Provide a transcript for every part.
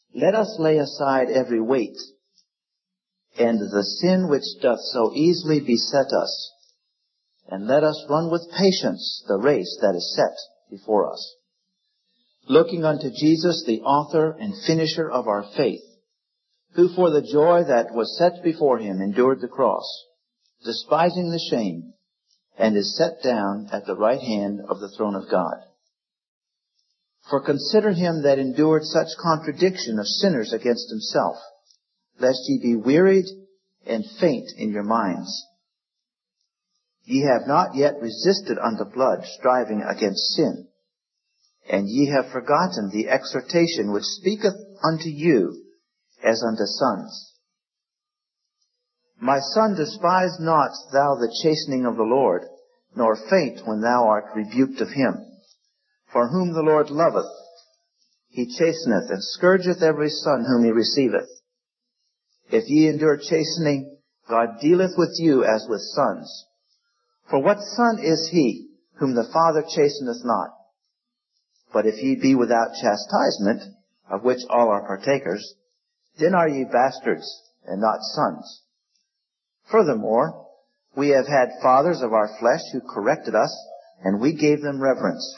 Let us lay aside every weight, and the sin which doth so easily beset us, and let us run with patience the race that is set before us, looking unto Jesus, the author and finisher of our faith, who for the joy that was set before him endured the cross, despising the shame, and is set down at the right hand of the throne of God. For consider him that endured such contradiction of sinners against himself, lest ye be wearied and faint in your minds. Ye have not yet resisted unto blood, striving against sin. And ye have forgotten the exhortation which speaketh unto you as unto sons. My son, despise not thou the chastening of the Lord, nor faint when thou art rebuked of him. For whom the Lord loveth, he chasteneth, and scourgeth every son whom he receiveth. If ye endure chastening, God dealeth with you as with sons. For what son is he whom the Father chasteneth not? But if ye be without chastisement, of which all are partakers, then are ye bastards and not sons. Furthermore, we have had fathers of our flesh who corrected us, and we gave them reverence.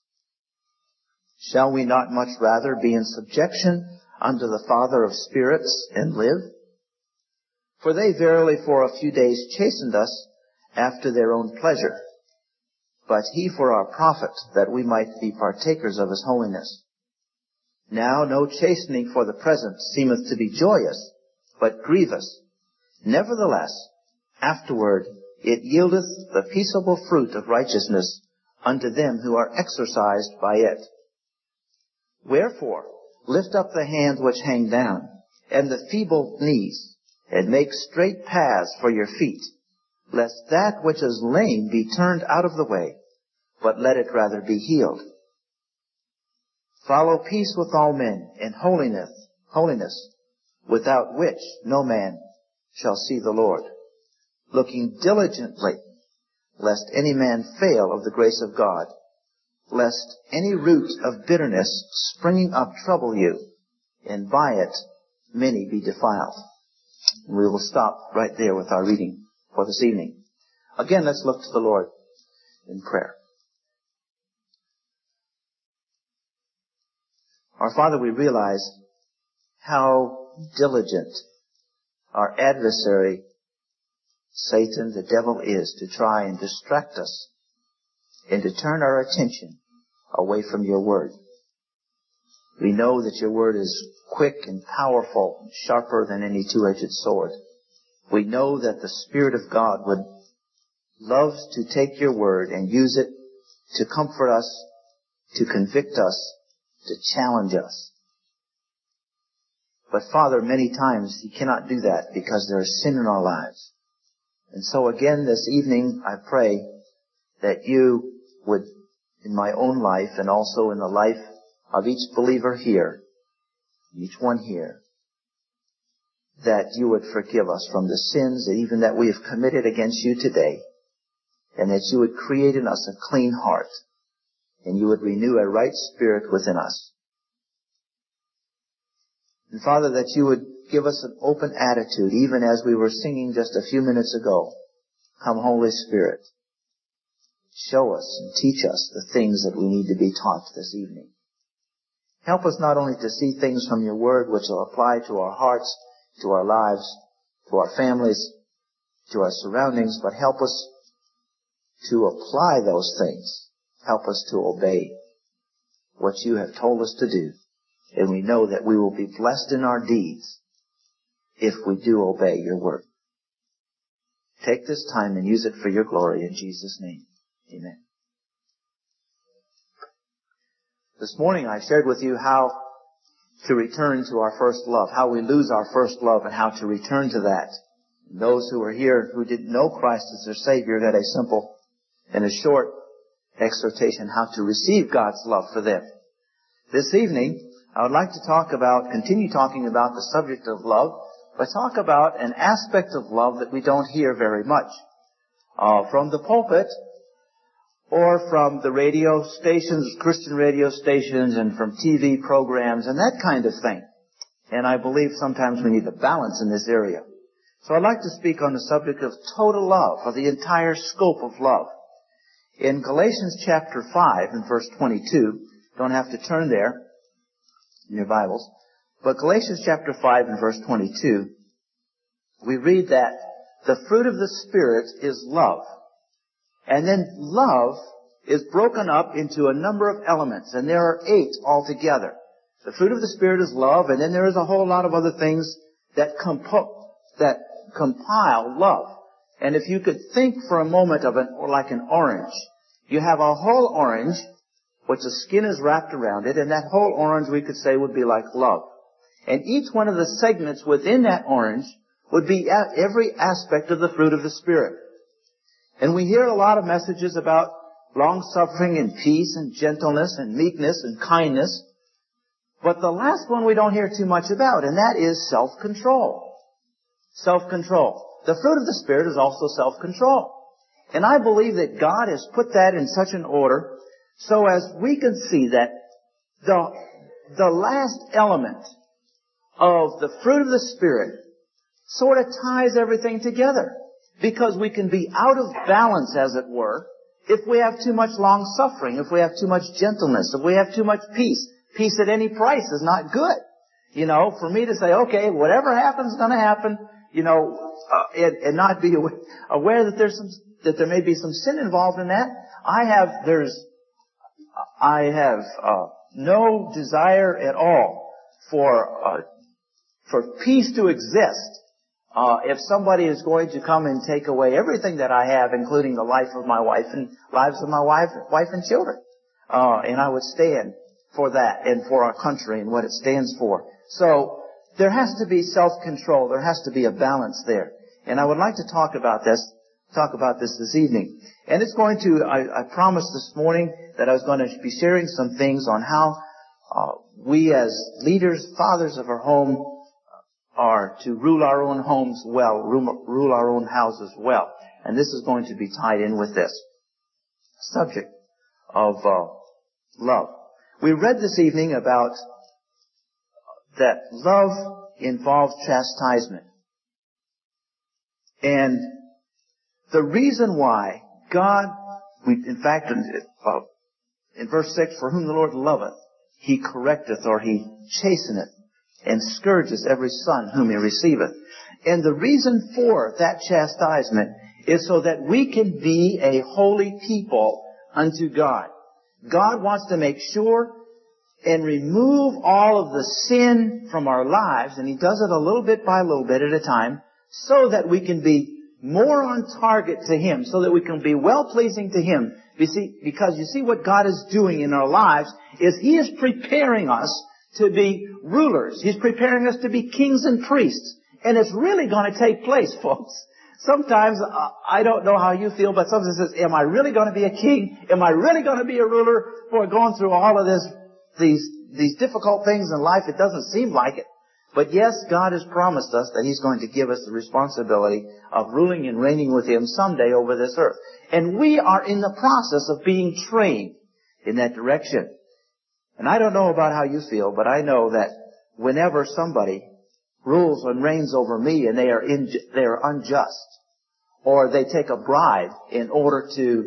Shall we not much rather be in subjection unto the Father of spirits and live? For they verily for a few days chastened us after their own pleasure, but he for our profit, that we might be partakers of his holiness. Now no chastening for the present seemeth to be joyous, but grievous. Nevertheless, afterward it yieldeth the peaceable fruit of righteousness unto them who are exercised by it. Wherefore, lift up the hands which hang down, and the feeble knees, and make straight paths for your feet, lest that which is lame be turned out of the way, but let it rather be healed. Follow peace with all men, and holiness, without which no man shall see the Lord, looking diligently, lest any man fail of the grace of God, lest any root of bitterness springing up trouble you, and by it many be defiled. We will stop right there with our reading for this evening. Again, let's look to the Lord in prayer. Our Father, we realize how diligent our adversary, Satan, the devil, is to try and distract us and to turn our attention away from your word. We know that your word is quick and powerful, sharper than any two-edged sword. We know that the Spirit of God would love to take your word and use it to comfort us, to convict us, to challenge us. But Father, many times he cannot do that because there is sin in our lives. And so again this evening I pray that you would, in my own life and also in the life of each believer here, each one here, that you would forgive us from the sins that even that we have committed against you today, and that you would create in us a clean heart, and you would renew a right spirit within us. And Father, that you would give us an open attitude, even as we were singing just a few minutes ago. Come, Holy Spirit, show us and teach us the things that we need to be taught this evening. Help us not only to see things from your word which will apply to our hearts, to our lives, to our families, to our surroundings, but help us to apply those things. Help us to obey what you have told us to do. And we know that we will be blessed in our deeds if we do obey your word. Take this time and use it for your glory in Jesus' name. Amen. This morning I shared with you how to return to our first love, how we lose our first love and how to return to that. And those who are here who didn't know Christ as their Savior got a simple and a short exhortation how to receive God's love for them. This evening, I would like to continue talking about the subject of love, but talk about an aspect of love that we don't hear very much from the pulpit or from the radio stations, Christian radio stations, and from TV programs and that kind of thing. And I believe sometimes we need a balance in this area. So I'd like to speak on the subject of total love, or the entire scope of love. In Galatians chapter 5 and verse 22, don't have to turn there in your Bibles, but Galatians chapter 5 and verse 22, we read that the fruit of the Spirit is love. And then love is broken up into a number of elements, and there are 8 altogether. The fruit of the Spirit is love, and then there is a whole lot of other things that compile love. And if you could think for a moment of like an orange, you have a whole orange, which the skin is wrapped around it, and that whole orange we could say would be like love. And each one of the segments within that orange would be every aspect of the fruit of the Spirit. And we hear a lot of messages about long-suffering and peace and gentleness and meekness and kindness. But the last one we don't hear too much about, and that is self-control. Self-control. The fruit of the Spirit is also self-control. And I believe that God has put that in such an order so as we can see that the last element of the fruit of the Spirit sort of ties everything together. Because we can be out of balance, as it were, if we have too much long-suffering, if we have too much gentleness, if we have too much peace. Peace at any price is not good. You know, for me to say, okay, whatever happens is going to happen, you know, and not be aware that there may be some sin involved in that. I have no desire at all for peace to exist. If somebody is going to come and take away everything that I have, including the life of my wife and lives of my wife and children, and I would stand for that and for our country and what it stands for. So there has to be self-control. There has to be a balance there. And I would like to talk about this evening. And it's going to, I promised this morning that I was going to be sharing some things on how we as leaders, fathers of our home, are to rule our own homes well, rule our own houses well. And this is going to be tied in with this subject of love. We read this evening about that love involves chastisement. And the reason why God, in fact, in verse 6, for whom the Lord loveth, He correcteth, or He chasteneth, and scourges every son whom He receiveth. And the reason for that chastisement is so that we can be a holy people unto God. God wants to make sure and remove all of the sin from our lives, and He does it a little bit by little bit at a time, so that we can be more on target to Him, so that we can be well-pleasing to Him. Because you see what God is doing in our lives is He is preparing us to be rulers. He's preparing us to be kings and priests. And it's really going to take place, folks. Sometimes, I don't know how you feel, but sometimes it says, am I really going to be a king? Am I really going to be a ruler? For going through all of these difficult things in life, it doesn't seem like it. But yes, God has promised us that He's going to give us the responsibility of ruling and reigning with Him someday over this earth. And we are in the process of being trained in that direction. And I don't know about how you feel, but I know that whenever somebody rules and reigns over me and they are unjust, or they take a bribe in order to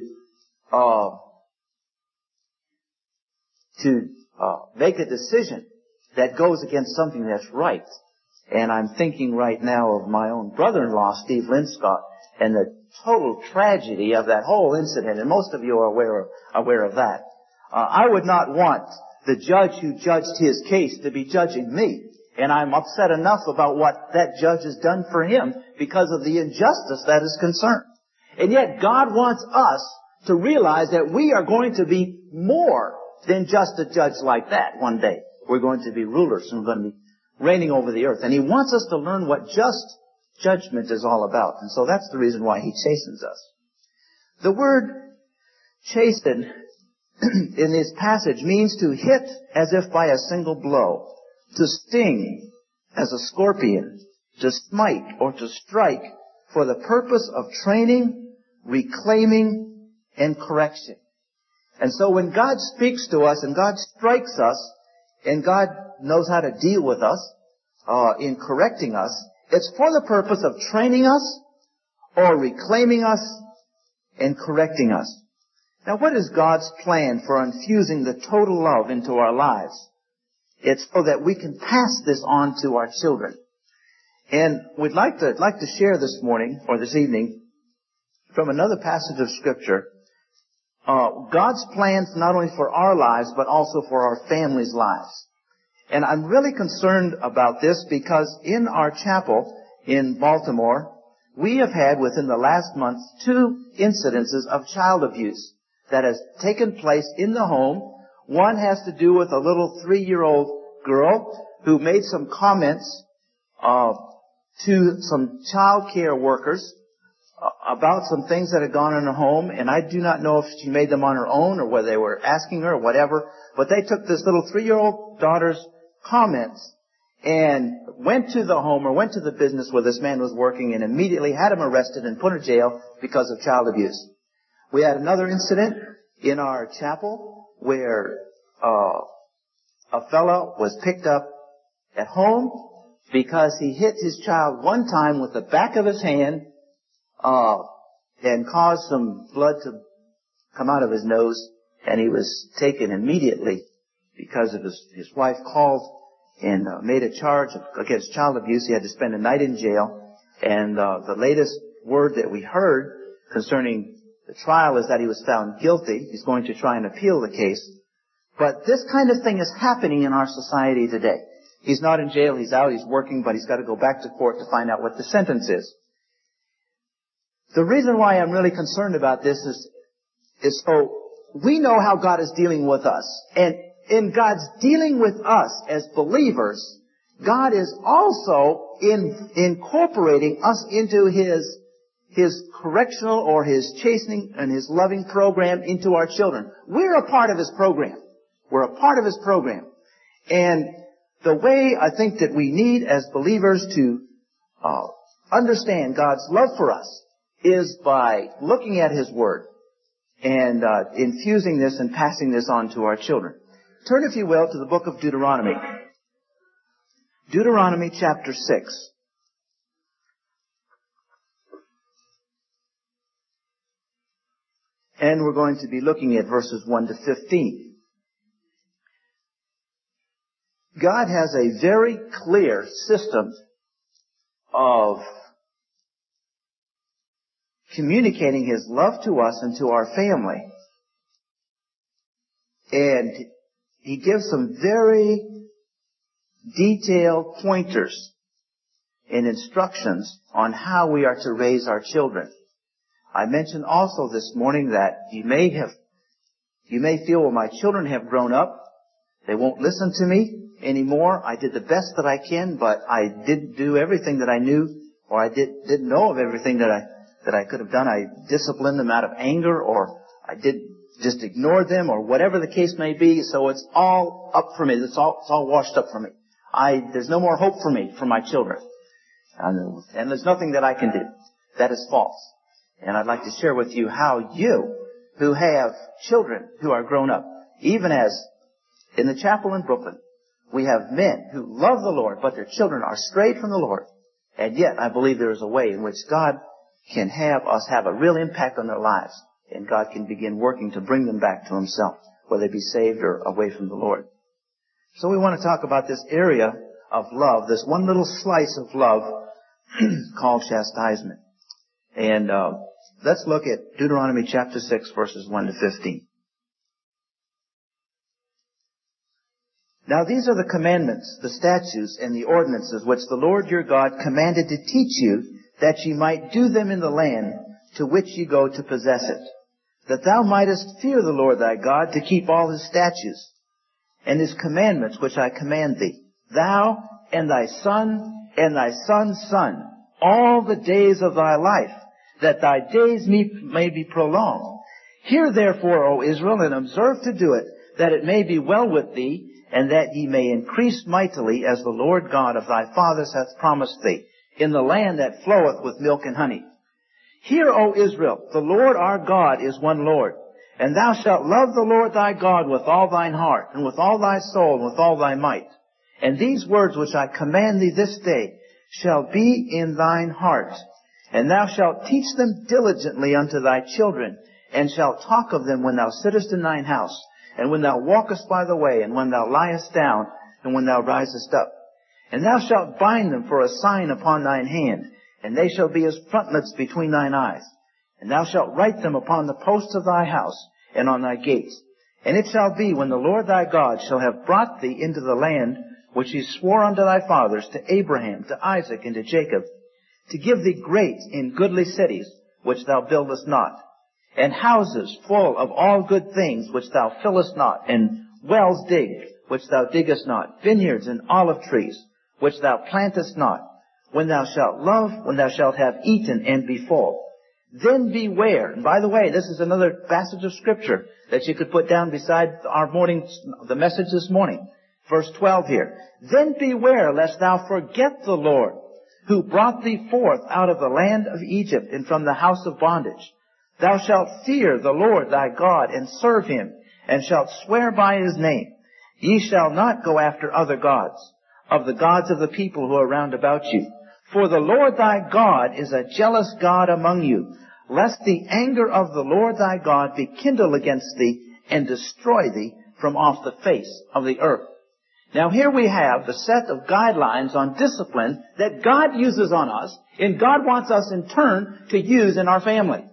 make a decision that goes against something that's right. And I'm thinking right now of my own brother-in-law, Steve Linscott, and the total tragedy of that whole incident. And most of you are aware of that. I would not want the judge who judged his case to be judging me. And I'm upset enough about what that judge has done for him because of the injustice that is concerned. And yet God wants us to realize that we are going to be more than just a judge like that one day. We're going to be rulers and we're going to be reigning over the earth. And He wants us to learn what just judgment is all about. And so that's the reason why He chastens us. The word chasten in this passage means to hit as if by a single blow, to sting as a scorpion, to smite or to strike for the purpose of training, reclaiming, and correction. And so when God speaks to us and God strikes us and God knows how to deal with us, in correcting us, it's for the purpose of training us or reclaiming us and correcting us. Now, what is God's plan for infusing the total love into our lives? It's so that we can pass this on to our children. And we'd like to share this morning or this evening from another passage of Scripture, God's plans not only for our lives but also for our families' lives. And I'm really concerned about this because in our chapel in Baltimore, we have had within the last month 2 incidences of child abuse that has taken place in the home. One has to do with a little 3-year-old girl who made some comments to some child care workers about some things that had gone on in the home, and I do not know if she made them on her own or whether they were asking her or whatever, but they took this little 3-year-old daughter's comments and went to the home or went to the business where this man was working and immediately had him arrested and put in jail because of child abuse. We had another incident in our chapel where a fellow was picked up at home because he hit his child one time with the back of his hand and caused some blood to come out of his nose, and he was taken immediately because of his wife called and made a charge against child abuse. He had to spend a night in jail, and the latest word that we heard concerning the trial is that he was found guilty. He's going to try and appeal the case. But this kind of thing is happening in our society today. He's not in jail, he's out, he's working, but he's got to go back to court to find out what the sentence is. The reason why I'm really concerned about this is so we know how God is dealing with us. And in God's dealing with us as believers, God is also incorporating us into His correctional or His chastening and His loving program into our children. We're a part of His program. We're a part of His program. And the way I think that we need as believers to understand God's love for us is by looking at His Word and infusing this and passing this on to our children. Turn, if you will, to the book of Deuteronomy. Deuteronomy chapter 6. And we're going to be looking at verses 1 to 15. God has a very clear system of communicating His love to us and to our family. And He gives some very detailed pointers and instructions on how we are to raise our children. I mentioned also this morning that you may feel, well, my children have grown up. They won't listen to me anymore. I did the best that I can, but I didn't do everything that I knew, or I didn't know of everything that I could have done. I disciplined them out of anger, or I just ignored them, or whatever the case may be. So it's all up for me. It's all washed up for me. There's no more hope for me, for my children. And there's nothing that I can do. That is false. And I'd like to share with you how you, who have children who are grown up, even as in the chapel in Brooklyn, we have men who love the Lord, but their children are strayed from the Lord. And yet, I believe there is a way in which God can have us have a real impact on their lives. And God can begin working to bring them back to Himself, whether they be saved or away from the Lord. So we want to talk about this area of love, this one little slice of love called chastisement. And let's look at Deuteronomy chapter 6, verses 1 to 15. Now these are the commandments, the statutes, and the ordinances which the Lord your God commanded to teach you, that ye might do them in the land to which ye go to possess it, that thou mightest fear the Lord thy God, to keep all His statutes and His commandments which I command thee, thou and thy son and thy son's son, all the days of thy life, that thy days may be prolonged. Hear therefore, O Israel, and observe to do it, that it may be well with thee, and that ye may increase mightily, as the Lord God of thy fathers hath promised thee, in the land that floweth with milk and honey. Hear, O Israel, the Lord our God is one Lord, and thou shalt love the Lord thy God with all thine heart, and with all thy soul, and with all thy might. And these words which I command thee this day shall be in thine heart. And thou shalt teach them diligently unto thy children, and shalt talk of them when thou sittest in thine house, and when thou walkest by the way, and when thou liest down, and when thou risest up. And thou shalt bind them for a sign upon thine hand, and they shall be as frontlets between thine eyes. And thou shalt write them upon the posts of thy house, and on thy gates. And it shall be, when the Lord thy God shall have brought thee into the land which he swore unto thy fathers, to Abraham, to Isaac, and to Jacob, to give thee great and goodly cities, which thou buildest not, and houses full of all good things, which thou fillest not, and wells digged, which thou diggest not, vineyards and olive trees, which thou plantest not, when thou shalt love, when thou shalt have eaten and be full. Then beware. And by the way, this is another passage of Scripture that you could put down beside the message this morning. Verse 12 here. Then beware lest thou forget the Lord, who brought thee forth out of the land of Egypt and from the house of bondage. Thou shalt fear the Lord thy God and serve him, and shalt swear by his name. Ye shall not go after other gods, of the gods of the people who are round about you. For the Lord thy God is a jealous God among you, lest the anger of the Lord thy God be kindled against thee, and destroy thee from off the face of the earth. Now here we have the set of guidelines on discipline that God uses on us, and God wants us in turn to use in our family.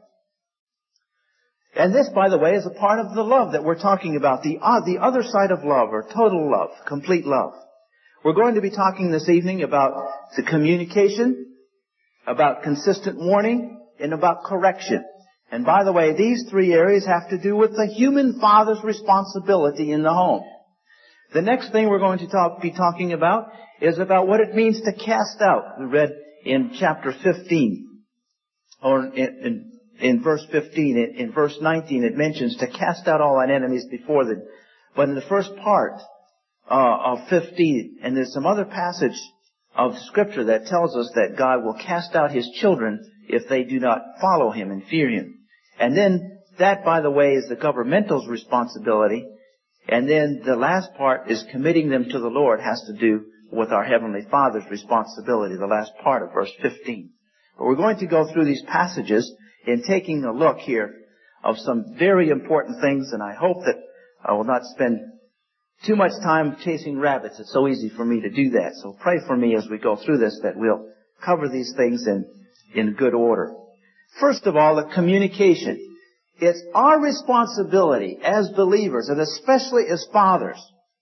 And this, by the way, is a part of the love that we're talking about, the other side of love, or total love, complete love. We're going to be talking this evening about the communication, about consistent warning, and about correction. And by the way, these three areas have to do with the human father's responsibility in the home. The next thing we're going to be talking about is about what it means to cast out. We read in chapter 15, or in verse 15, in verse 19, it mentions to cast out all thine enemies before them. But in the first part of 15, and there's some other passage of Scripture that tells us that God will cast out his children if they do not follow him and fear him. And then that, by the way, is the governmental's responsibility. And then the last part is committing them to the Lord, has to do with our Heavenly Father's responsibility, the last part of verse 15. But we're going to go through these passages in taking a look here of some very important things, and I hope that I will not spend too much time chasing rabbits. It's so easy for me to do that. So pray for me as we go through this that we'll cover these things in good order. First of all, the communication. It's our responsibility as believers, and especially as fathers,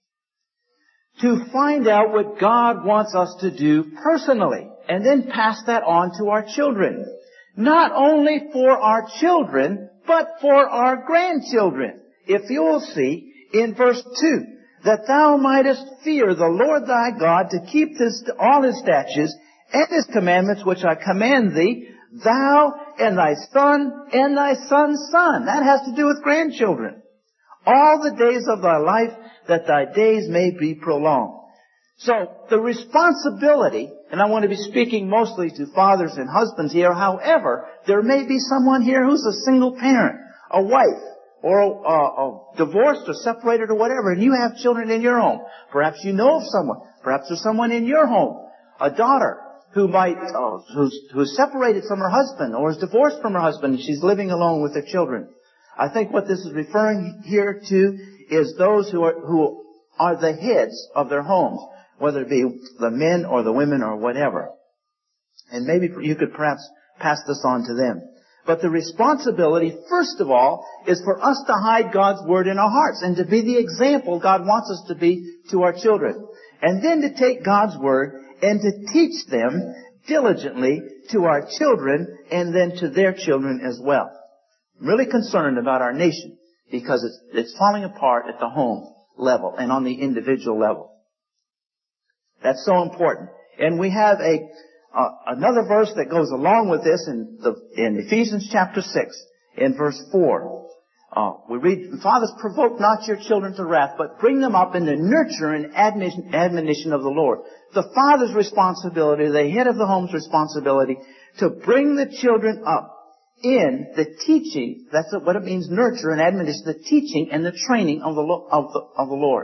to find out what God wants us to do personally, and then pass that on to our children. Not only for our children, but for our grandchildren. If you will see in verse 2, that thou mightest fear the Lord thy God, to keep all his statutes and his commandments which I command thee, thou and thy son and thy son's son. That has to do with grandchildren. All the days of thy life, that thy days may be prolonged. So the responsibility, and I want to be speaking mostly to fathers and husbands here, however, there may be someone here who's a single parent, a wife, or divorced or separated or whatever, and you have children in your home. Perhaps you know of someone. Perhaps there's someone in your home, a daughter who's separated from her husband or is divorced from her husband and she's living alone with her children. I think what this is referring here to is those who are the heads of their homes, whether it be the men or the women or whatever. And maybe you could perhaps pass this on to them. But the responsibility, first of all, is for us to hide God's Word in our hearts and to be the example God wants us to be to our children. And then to take God's Word and to teach them diligently to our children and then to their children as well. I'm really concerned about our nation because it's falling apart at the home level and on the individual level. That's so important. And we have another verse that goes along with this in Ephesians chapter 6, in verse 4. We read, fathers, provoke not your children to wrath, but bring them up in the nurture and admonition of the Lord. The father's responsibility, the head of the home's responsibility, to bring the children up in the teaching. That's what it means, nurture and admonition, the teaching and the training of the Lord.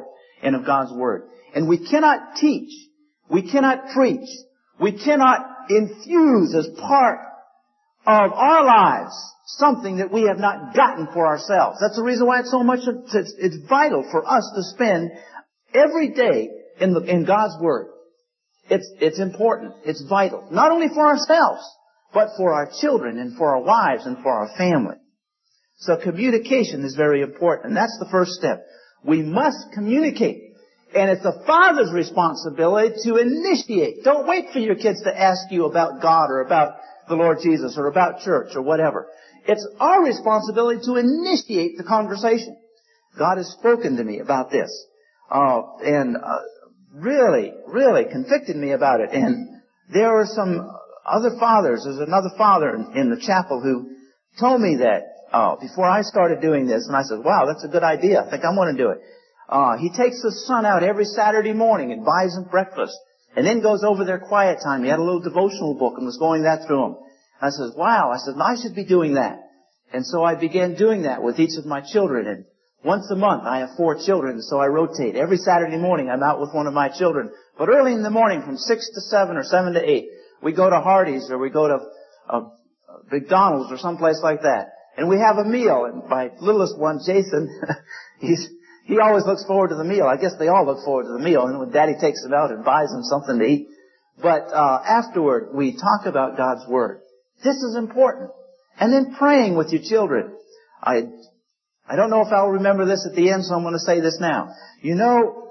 and of God's Word. And we cannot teach, we cannot preach, we cannot infuse as part of our lives something that we have not gotten for ourselves. That's the reason why it's vital for us to spend every day in God's Word. It's important. It's vital. Not only for ourselves, but for our children and for our wives and for our family. So communication is very important. And that's the first step. We must communicate. And it's the father's responsibility to initiate. Don't wait for your kids to ask you about God or about the Lord Jesus or about church or whatever. It's our responsibility to initiate the conversation. God has spoken to me about this. And really convicted me about it. And there are some other fathers. There's another father in the chapel who told me that before I started doing this. And I said, wow, that's a good idea. I think I want to do it. He takes his son out every Saturday morning and buys him breakfast. And then goes over their quiet time. He had a little devotional book and was going that through them. I said, wow. I said, I should be doing that. And so I began doing that with each of my children. And once a month, I have 4 children, so I rotate. Every Saturday morning, I'm out with one of my children. But early in the morning, from 6 to 7 or 7 to 8, we go to Hardee's or we go to McDonald's or someplace like that. And we have a meal. And my littlest one, Jason, he always looks forward to the meal. I guess they all look forward to the meal. And when Daddy takes them out and buys them something to eat. But afterward, we talk about God's Word. This is important. And then praying with your children. I don't know if I'll remember this at the end, so I'm going to say this now. You know,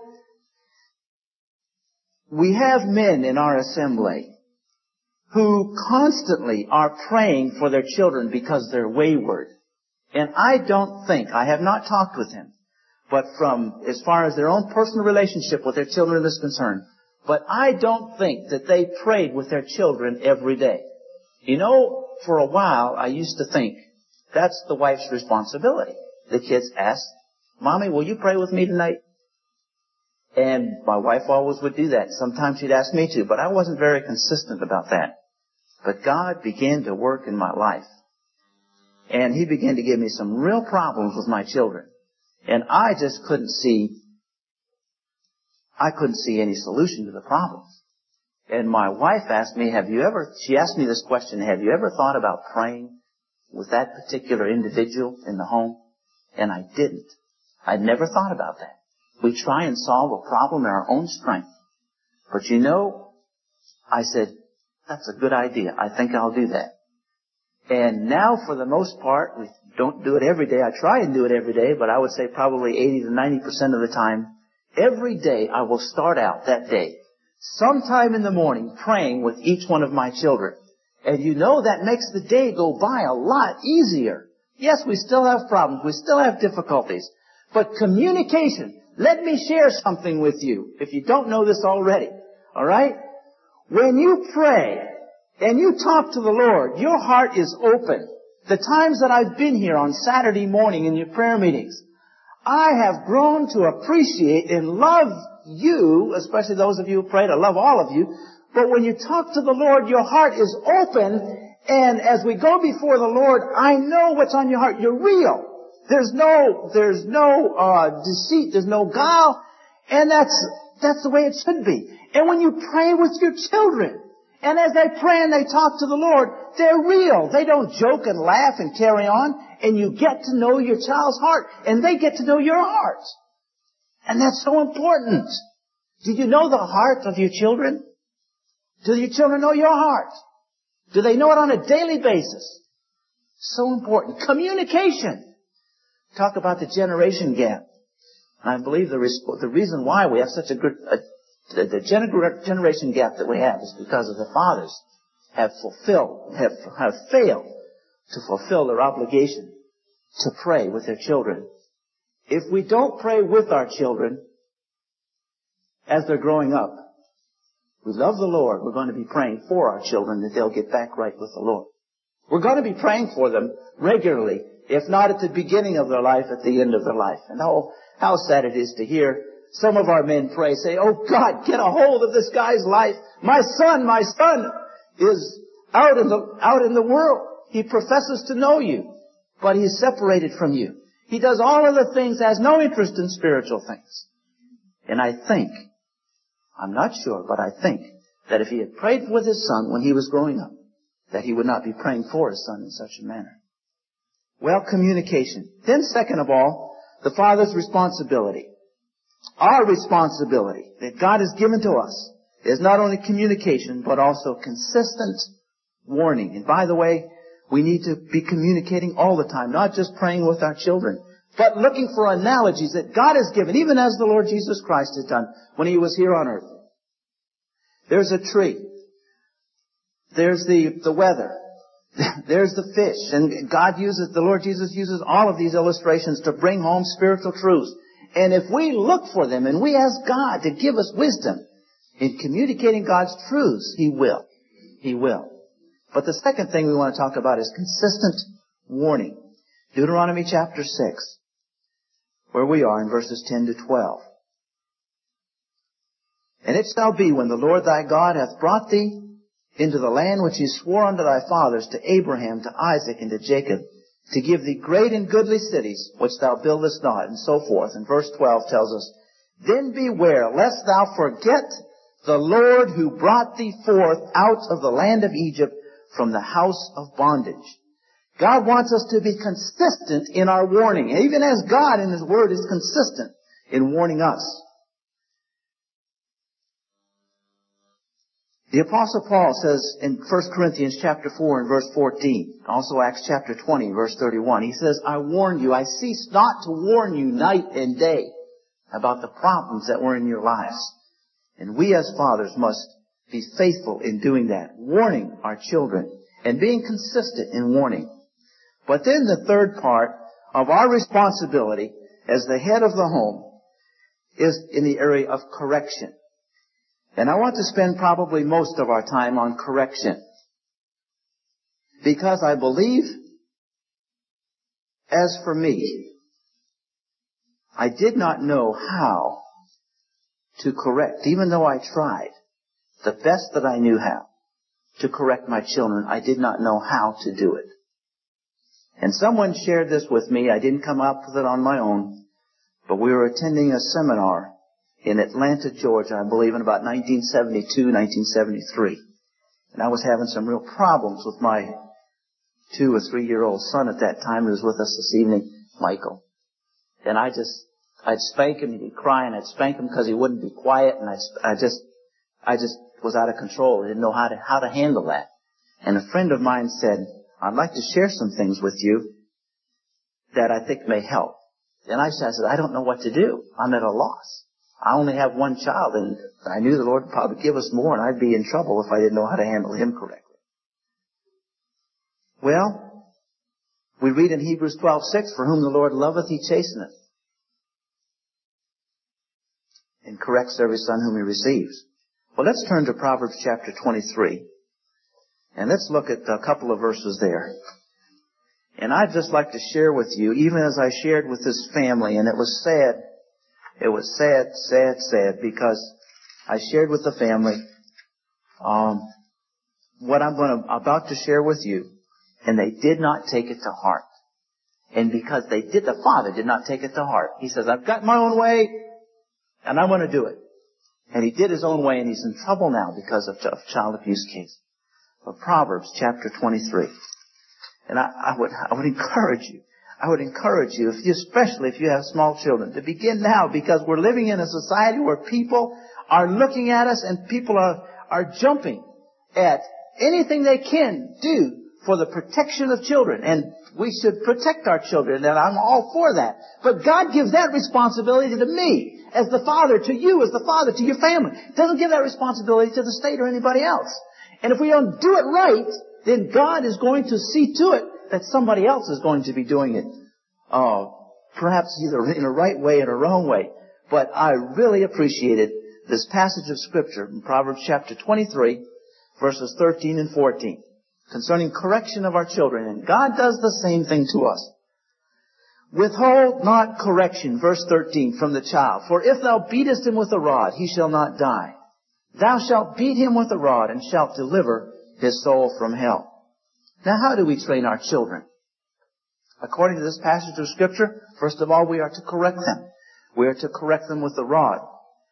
we have men in our assembly who constantly are praying for their children because they're wayward. And I have not talked with him, but from as far as their own personal relationship with their children is concerned, but I don't think that they prayed with their children every day. You know, for a while, I used to think that's the wife's responsibility. The kids asked, Mommy, will you pray with me tonight? And my wife always would do that. Sometimes she'd ask me to, but I wasn't very consistent about that. But God began to work in my life. And He began to give me some real problems with my children. And I just couldn't see any solution to the problems. And my wife asked me, she asked me this question, have you ever thought about praying with that particular individual in the home? And I didn't. I'd never thought about that. We try and solve a problem in our own strength. But you know, I said, that's a good idea. I think I'll do that. And now for the most part, we don't do it every day. I try and do it every day, but I would say probably 80 to 90% of the time, every day I will start out that day, sometime in the morning, praying with each one of my children. And you know that makes the day go by a lot easier. Yes, we still have problems. We still have difficulties. But communication, let me share something with you, if you don't know this already. All right? When you pray and you talk to the Lord, your heart is open. The times that I've been here on Saturday morning in your prayer meetings, I have grown to appreciate and love you, especially those of you who prayed. I love all of you. But when you talk to the Lord, your heart is open. And as we go before the Lord, I know what's on your heart. You're real. There's no deceit. There's no guile. And that's the way it should be. And when you pray with your children, and as they pray and they talk to the Lord, they're real. They don't joke and laugh and carry on. And you get to know your child's heart. And they get to know your heart. And that's so important. Do you know the heart of your children? Do your children know your heart? Do they know it on a daily basis? So important. Communication. Talk about the generation gap. I believe the reason why we have such a good generation gap that we have is because of the fathers have failed to fulfill their obligation to pray with their children. If we don't pray with our children as they're growing up, we love the Lord. We're going to be praying for our children that they'll get back right with the Lord. We're going to be praying for them regularly, if not at the beginning of their life, at the end of their life. And how sad it is to hear some of our men pray, say, oh God, get a hold of this guy's life. My son is out in the world. He professes to know you, but he's separated from you. He does all of the things, has no interest in spiritual things. And I think, I'm not sure, but I think that if he had prayed with his son when he was growing up, that he would not be praying for his son in such a manner. Well, communication. Then second of all, the father's responsibility. Our responsibility that God has given to us is not only communication, but also consistent warning. And by the way, we need to be communicating all the time, not just praying with our children, but looking for analogies that God has given, even as the Lord Jesus Christ has done when he was here on earth. There's a tree. There's the weather. There's the fish. And the Lord Jesus uses all of these illustrations to bring home spiritual truths. And if we look for them and we ask God to give us wisdom in communicating God's truths, He will. He will. But the second thing we want to talk about is consistent warning. Deuteronomy chapter 6, where we are in verses 10 to 12. And it shall be when the Lord thy God hath brought thee into the land which he swore unto thy fathers, to Abraham, to Isaac, and to Jacob, to give thee great and goodly cities, which thou buildest not, and so forth. And verse 12 tells us, Then beware, lest thou forget the Lord who brought thee forth out of the land of Egypt from the house of bondage. God wants us to be consistent in our warning, even as God in His Word is consistent in warning us. The Apostle Paul says in 1 Corinthians chapter 4 and verse 14, also Acts chapter 20 verse 31, he says, I warn you, I cease not to warn you night and day about the problems that were in your lives. And we as fathers must be faithful in doing that, warning our children and being consistent in warning. But then the third part of our responsibility as the head of the home is in the area of correction. And I want to spend probably most of our time on correction. Because I believe, as for me, I did not know how to correct, even though I tried the best that I knew how to correct my children. I did not know how to do it. And someone shared this with me. I didn't come up with it on my own, but we were attending a seminar in Atlanta, Georgia, I believe in about 1972, 1973. And I was having some real problems with my 2 or 3 year old son at that time who was with us this evening, Michael. And I'd spank him and he'd cry, and I'd spank him because he wouldn't be quiet, and I just was out of control. I didn't know how to handle that. And a friend of mine said, I'd like to share some things with you that I think may help. And I said, I don't know what to do. I'm at a loss. I only have one child, and I knew the Lord would probably give us more, and I'd be in trouble if I didn't know how to handle him correctly. Well, we read in Hebrews 12:6, For whom the Lord loveth, He chasteneth, and corrects every son whom He receives. Well, let's turn to Proverbs chapter 23, and let's look at a couple of verses there. And I'd just like to share with you, even as I shared with this family, and it was sad. It was sad, because I shared with the family what I'm about to share with you, and they did not take it to heart. And because the father did not take it to heart. He says, I've got my own way, and I want to do it. And he did his own way, and he's in trouble now because of child abuse case. But Proverbs chapter 23. And I would encourage you. I would encourage you, especially if you have small children, to begin now, because we're living in a society where people are looking at us and people are jumping at anything they can do for the protection of children. And we should protect our children, and I'm all for that. But God gives that responsibility to me as the father, to you as the father, to your family. He doesn't give that responsibility to the state or anybody else. And if we don't do it right, then God is going to see to it that somebody else is going to be doing it. Perhaps either in a right way or a wrong way. But I really appreciated this passage of Scripture in Proverbs chapter 23, verses 13 and 14, concerning correction of our children. And God does the same thing to us. Withhold not correction, verse 13, from the child. For if thou beatest him with a rod, he shall not die. Thou shalt beat him with a rod, and shalt deliver his soul from hell. Now, how do we train our children? According to this passage of Scripture, first of all, we are to correct them. We are to correct them with the rod.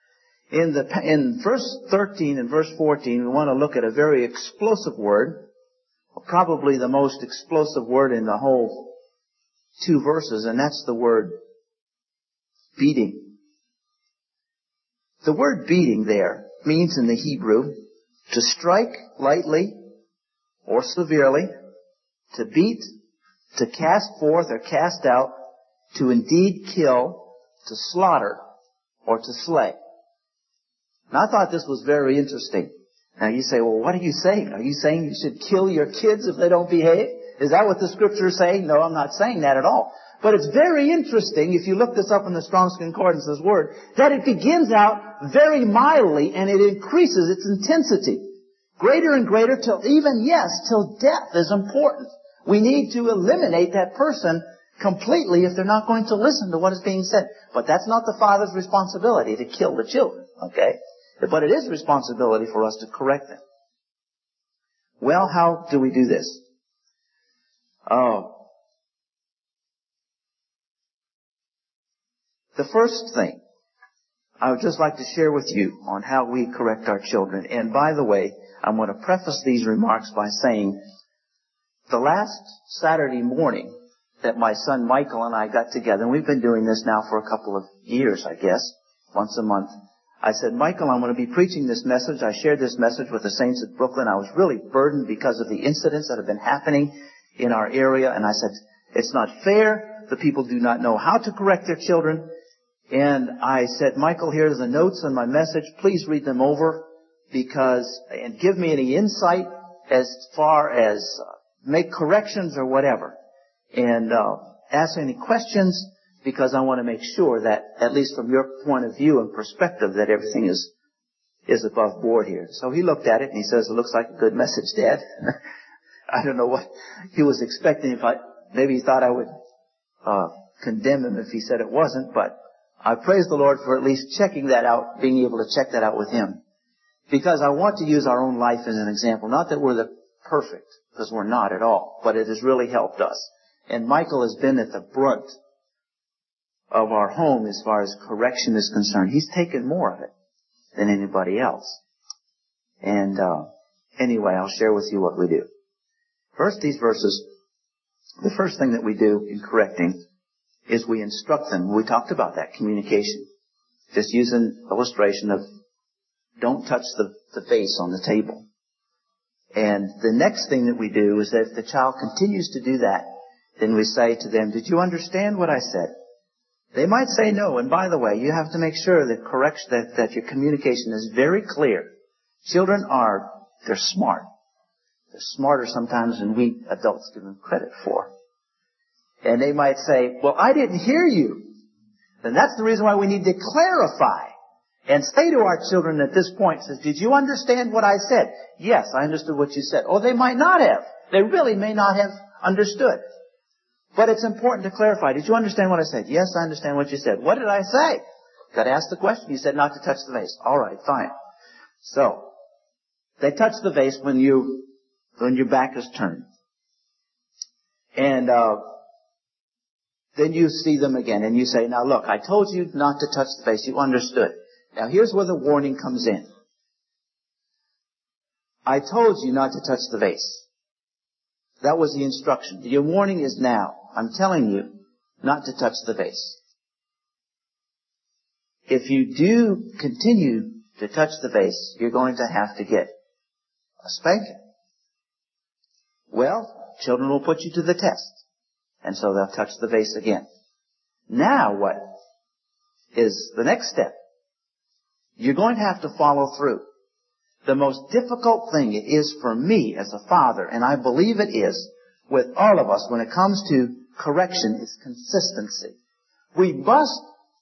In verse 13 and verse 14, we want to look at a very explosive word, probably the most explosive word in the whole 2 verses, and that's the word beating. The word beating there means in the Hebrew to strike lightly or severely, to beat, to cast forth or cast out, to indeed kill, to slaughter, or to slay. Now, I thought this was very interesting. Now you say, well, what are you saying? Are you saying you should kill your kids if they don't behave? Is that what the Scripture is saying? No, I'm not saying that at all. But it's very interesting, if you look this up in the Strong's Concordance's word, that it begins out very mildly and it increases its intensity. Greater and greater till death is important. We need to eliminate that person completely if they're not going to listen to what is being said. But that's not the father's responsibility to kill the children, okay? But it is responsibility for us to correct them. Well, how do we do this? The first thing I would just like to share with you on how we correct our children. And by the way, I'm going to preface these remarks by saying the last Saturday morning that my son Michael and I got together, and we've been doing this now for a couple of years, I guess, once a month, I said, Michael, I'm going to be preaching this message. I shared this message with the saints at Brooklyn. I was really burdened because of the incidents that have been happening in our area. And I said, it's not fair. The people do not know how to correct their children. And I said, Michael, here's the notes on my message. Please read them over and give me any insight as far as make corrections or whatever. And ask any questions, because I want to make sure that, at least from your point of view and perspective, that everything is above board here. So he looked at it and he says, it looks like a good message, Dad. I don't know what he was expecting. Maybe he thought I would condemn him if he said it wasn't, but I praise the Lord for at least checking that out, being able to check that out with him. Because I want to use our own life as an example. Not that we're the perfect, because we're not at all, but it has really helped us. And Michael has been at the brunt of our home as far as correction is concerned. He's taken more of it than anybody else. And anyway, I'll share with you what we do. First, these verses, the first thing that we do in correcting is we instruct them. We talked about that, communication. Just use an illustration of don't touch the vase on the table. And the next thing that we do is that if the child continues to do that, then we say to them, did you understand what I said? They might say no. And by the way, you have to make sure that your communication is very clear. Children they're smart. They're smarter sometimes than we adults give them credit for. And they might say, well, I didn't hear you. Then that's the reason why we need to clarify and say to our children at this point, says, did you understand what I said? Yes, I understood what you said. Or they might not have. They really may not have understood. But it's important to clarify. Did you understand what I said? Yes, I understand what you said. What did I say? Got to ask the question. You said not to touch the vase. All right, fine. So, they touch the vase when your back is turned. And then you see them again and you say, now look, I told you not to touch the vase. You understood. Now here's where the warning comes in. I told you not to touch the vase. That was the instruction. Your warning is now. I'm telling you not to touch the vase. If you do continue to touch the vase, you're going to have to get a spanking. Well, children will put you to the test. And so they'll touch the vase again. Now what is the next step? You're going to have to follow through. The most difficult thing it is for me as a father, and I believe it is with all of us when it comes to correction, is consistency. We must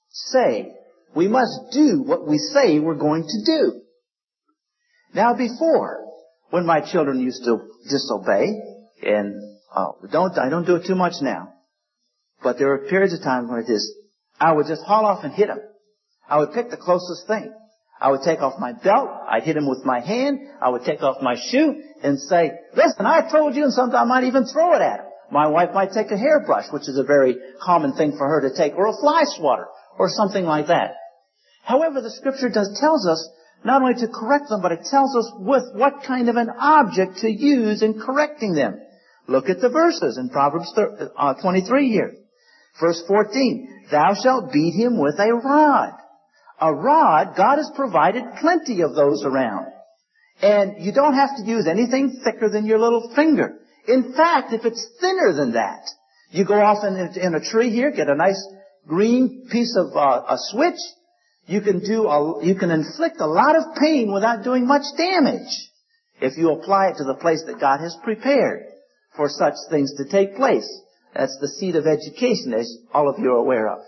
do what we say we're going to do. Now before, when my children used to disobey, and I don't do it too much now, but there were periods of time when I would just haul off and hit them. I would pick the closest thing. I would take off my belt. I'd hit him with my hand. I would take off my shoe and say, listen, I told you, and sometimes I might even throw it at him. My wife might take a hairbrush, which is a very common thing for her to take, or a fly swatter, or something like that. However, the Scripture tells us not only to correct them, but it tells us with what kind of an object to use in correcting them. Look at the verses in Proverbs 23 here. Verse 14, thou shalt beat him with a rod. A rod, God has provided plenty of those around. And you don't have to use anything thicker than your little finger. In fact, if it's thinner than that, you go off in a tree here, get a nice green piece of a switch. You can inflict a lot of pain without doing much damage if you apply it to the place that God has prepared for such things to take place. That's the seat of education, as all of you are aware of.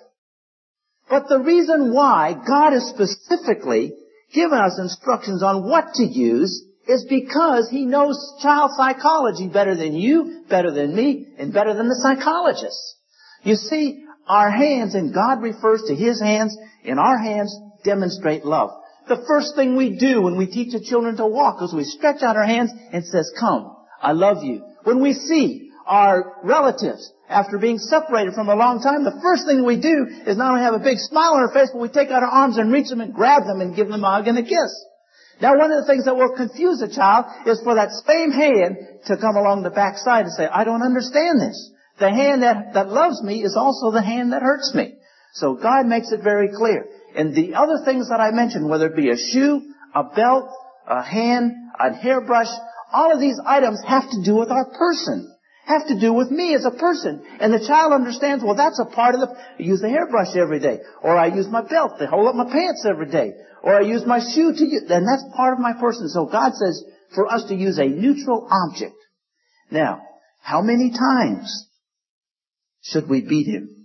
But the reason why God has specifically given us instructions on what to use is because He knows child psychology better than you, better than me, and better than the psychologists. You see, our hands, and God refers to His hands, in our hands demonstrate love. The first thing we do when we teach the children to walk is we stretch out our hands and says, come, I love you. When we see our relatives, after being separated from a long time, the first thing we do is not only have a big smile on our face, but we take out our arms and reach them and grab them and give them a hug and a kiss. Now, one of the things that will confuse a child is for that same hand to come along the backside and say, I don't understand this. The hand that loves me is also the hand that hurts me. So God makes it very clear. And the other things that I mentioned, whether it be a shoe, a belt, a hand, a hairbrush, all of these items have to do with our person. Have to do with me as a person. And the child understands, well, that's a part of I use the hairbrush every day. Or I use my belt to hold up my pants every day. Or I use my shoe to use, and that's part of my person. So God says for us to use a neutral object. Now, how many times should we beat him?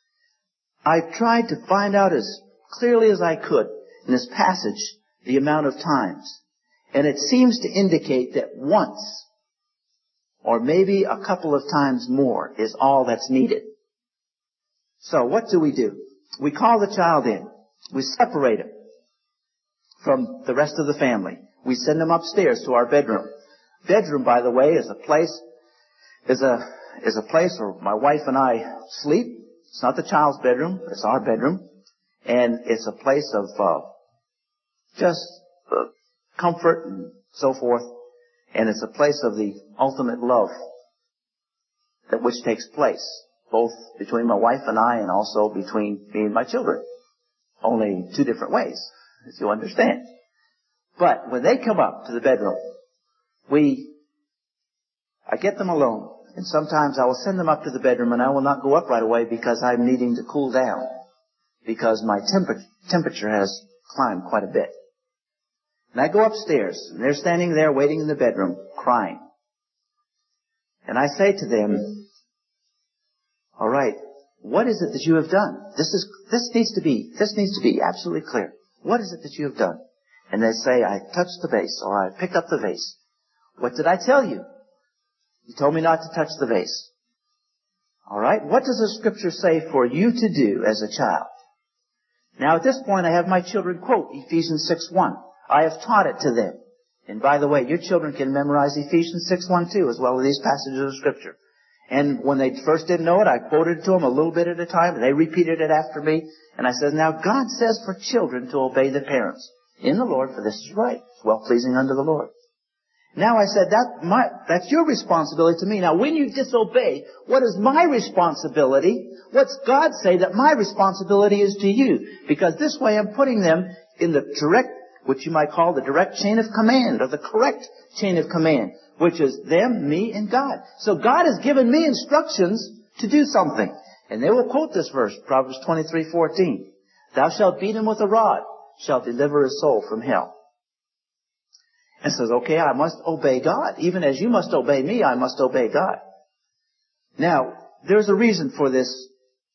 I've tried to find out as clearly as I could in this passage the amount of times. And it seems to indicate that once, or maybe a couple of times more, is all that's needed. So what do? We call the child in. We separate him from the rest of the family. We send him upstairs to our bedroom. Bedroom, by the way, is a place where my wife and I sleep. It's not the child's bedroom. It's our bedroom. And it's a place of just comfort and so forth. And it's a place of the ultimate love that which takes place, both between my wife and I and also between me and my children. Only two different ways, as you understand. But when they come up to the bedroom, I get them alone. And sometimes I will send them up to the bedroom and I will not go up right away because I'm needing to cool down. Because my temperature has climbed quite a bit. And I go upstairs, and they're standing there waiting in the bedroom, crying. And I say to them, all right, what is it that you have done? This needs to be absolutely clear. What is it that you have done? And they say, I touched the vase, or I picked up the vase. What did I tell you? You told me not to touch the vase. All right, what does the Scripture say for you to do as a child? Now at this point I have my children quote Ephesians 6:1. I have taught it to them. And by the way, your children can memorize Ephesians 6:1 too, as well as these passages of Scripture. And when they first didn't know it, I quoted it to them a little bit at a time, and they repeated it after me. And I said, now God says for children to obey their parents in the Lord, for this is right. It's well-pleasing unto the Lord. Now I said, that's your responsibility to me. Now when you disobey, what is my responsibility? What's God say that my responsibility is to you? Because this way I'm putting them in the direct, which you might call the direct chain of command, or the correct chain of command, which is them, me, and God. So God has given me instructions to do something. And they will quote this verse, Proverbs 23:14. Thou shalt beat him with a rod, shalt deliver his soul from hell. And says, okay, I must obey God. Even as you must obey me, I must obey God. Now, there's a reason for this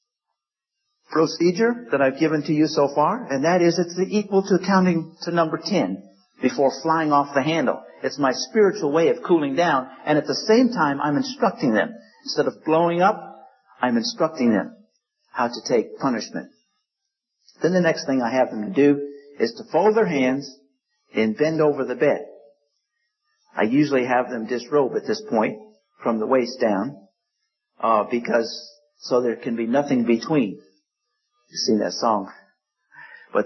procedure that I've given to you so far, and that is it's equal to counting to number 10 before flying off the handle. It's my spiritual way of cooling down, and at the same time I'm instructing them. Instead of blowing up, I'm instructing them how to take punishment. Then the next thing I have them to do is to fold their hands and bend over the bed. I usually have them disrobe at this point from the waist down, because so there can be nothing between. You've seen that song. But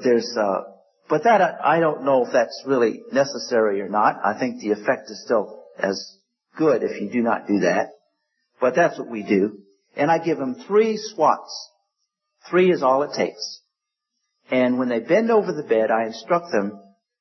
I don't know if that's really necessary or not. I think the effect is still as good if you do not do that. But that's what we do. And I give them 3 swats. 3 is all it takes. And when they bend over the bed, I instruct them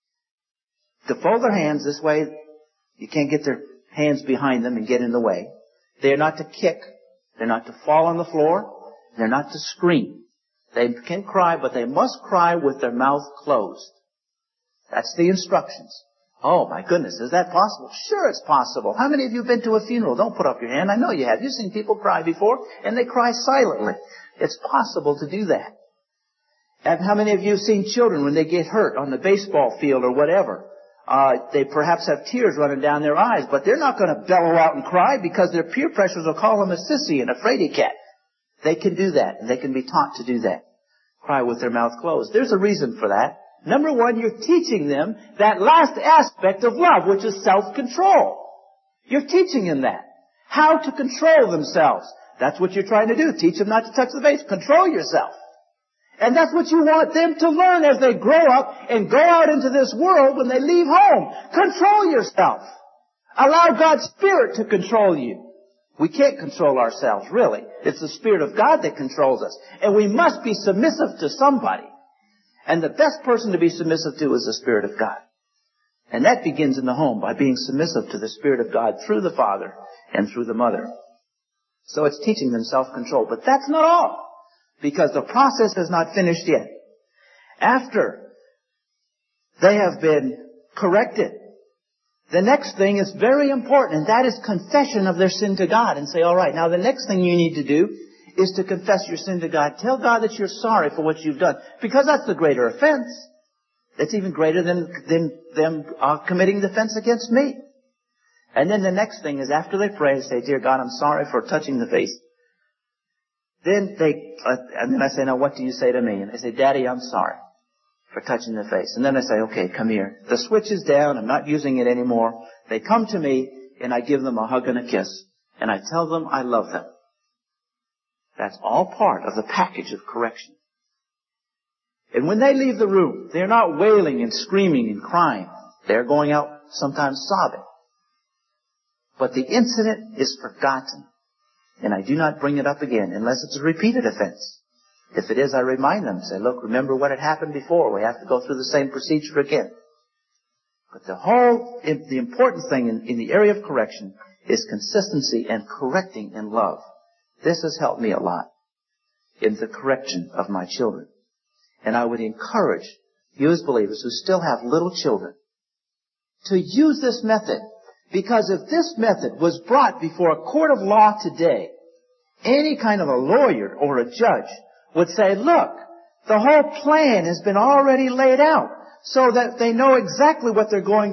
to fold their hands this way. You can't get their hands behind them and get in the way. They're not to kick. They're not to fall on the floor. They're not to scream. They can cry, but they must cry with their mouth closed. That's the instructions. Oh, my goodness, is that possible? Sure, it's possible. How many of you have been to a funeral? Don't put up your hand. I know you have. You've seen people cry before, and they cry silently. It's possible to do that. And how many of you have seen children when they get hurt on the baseball field or whatever? They perhaps have tears running down their eyes, but they're not going to bellow out and cry because their peer pressures will call them a sissy and a fraidy cat. They can do that, and they can be taught to do that. Cry with their mouth closed. There's a reason for that. Number 1, you're teaching them that last aspect of love, which is self-control. You're teaching them that. How to control themselves. That's what you're trying to do. Teach them not to touch the vase. Control yourself. And that's what you want them to learn as they grow up and go out into this world when they leave home. Control yourself. Allow God's Spirit to control you. We can't control ourselves, really. It's the Spirit of God that controls us. And we must be submissive to somebody. And the best person to be submissive to is the Spirit of God. And that begins in the home by being submissive to the Spirit of God through the father and through the mother. So it's teaching them self-control. But that's not all, because the process is not finished yet. After they have been corrected, the next thing is very important, and that is confession of their sin to God. And say, all right, now the next thing you need to do is to confess your sin to God. Tell God that you're sorry for what you've done, because that's the greater offense. That's even greater than them committing the offense against me. And then the next thing is after they pray, say, dear God, I'm sorry for touching the vase. And then I say, now what do you say to me? And they say, Daddy, I'm sorry for touching the vase. And then I say, okay, come here. The switch is down. I'm not using it anymore. They come to me and I give them a hug and a kiss. And I tell them I love them. That's all part of the package of correction. And when they leave the room, they're not wailing and screaming and crying. They're going out sometimes sobbing. But the incident is forgotten. And I do not bring it up again unless it's a repeated offense. If it is, I remind them, say, look, remember what had happened before. We have to go through the same procedure again. But the important thing in the area of correction is consistency and correcting in love. This has helped me a lot in the correction of my children. And I would encourage you as believers who still have little children to use this method. Because if this method was brought before a court of law today, any kind of a lawyer or a judge would say, look, the whole plan has been already laid out so that they know exactly that's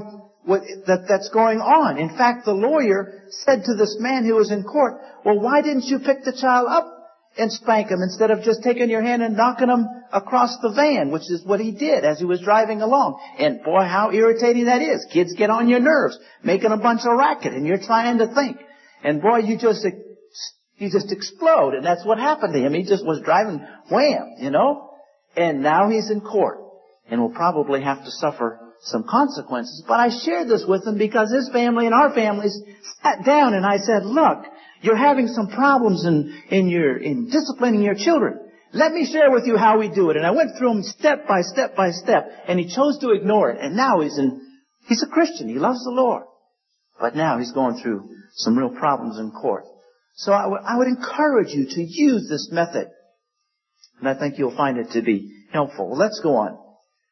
going on. In fact, the lawyer said to this man who was in court, well, why didn't you pick the child up and spank him instead of just taking your hand and knocking him across the van, which is what he did as he was driving along. And boy, how irritating that is. Kids get on your nerves, making a bunch of racket, and you're trying to think. And boy, you just explode. And that's what happened to him. He just was driving wham, And now he's in court and will probably have to suffer some consequences. But I shared this with him because his family and our families sat down and I said, look, you're having some problems in disciplining your children. Let me share with you how we do it. And I went through them step by step by step, and he chose to ignore it. And now he's a Christian. He loves the Lord. But now he's going through some real problems in court. So I would encourage you to use this method. And I think you'll find it to be helpful. Well, let's go on.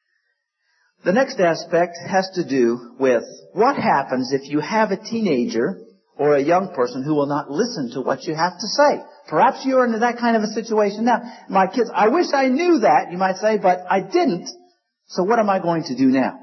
The next aspect has to do with what happens if you have a teenager or a young person who will not listen to what you have to say. Perhaps you're in that kind of a situation now. My kids, I wish I knew that, you might say, but I didn't. So what am I going to do now?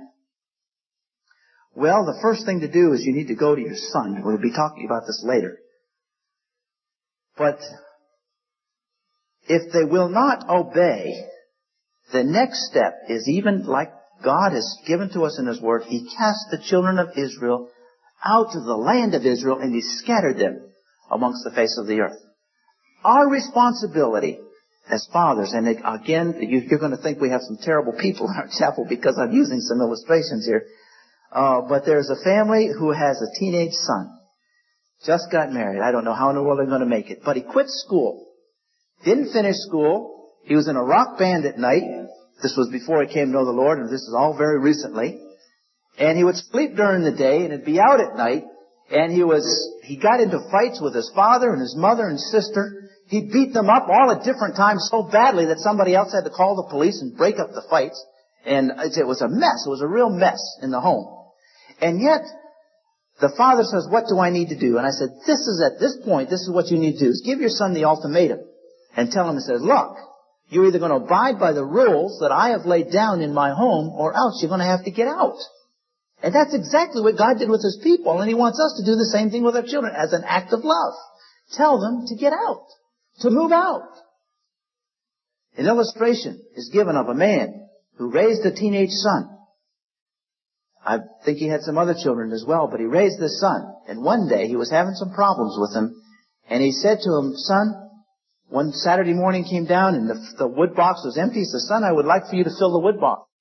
Well, the first thing to do is you need to go to your son. We'll be talking about this later. But if they will not obey, the next step is even like God has given to us in His Word. He cast the children of Israel out of the land of Israel, and He scattered them amongst the face of the earth. Our responsibility as fathers. And again, you're going to think we have some terrible people in our chapel because I'm using some illustrations here. But there's a family who has a teenage son. Just got married. I don't know how in the world they're going to make it. But he quit school. Didn't finish school. He was in a rock band at night. This was before he came to know the Lord, and this is all very recently. And he would sleep during the day and he'd be out at night. And he got into fights with his father and his mother and sister. He beat them up all at different times so badly that somebody else had to call the police and break up the fights. And it was a mess. It was a real mess in the home. And yet, the father says, what do I need to do? And I said, at this point, this is what you need to do, is give your son the ultimatum and tell him, it says, look, you're either going to abide by the rules that I have laid down in my home, or else you're going to have to get out. And that's exactly what God did with His people, and He wants us to do the same thing with our children as an act of love. Tell them to get out, to move out. An illustration is given of a man who raised a teenage son. I think he had some other children as well, but he raised this son. And one day he was having some problems with him, and he said to him, son, one Saturday morning came down and the wood box was empty. He said, son, I would like for you to fill the wood box.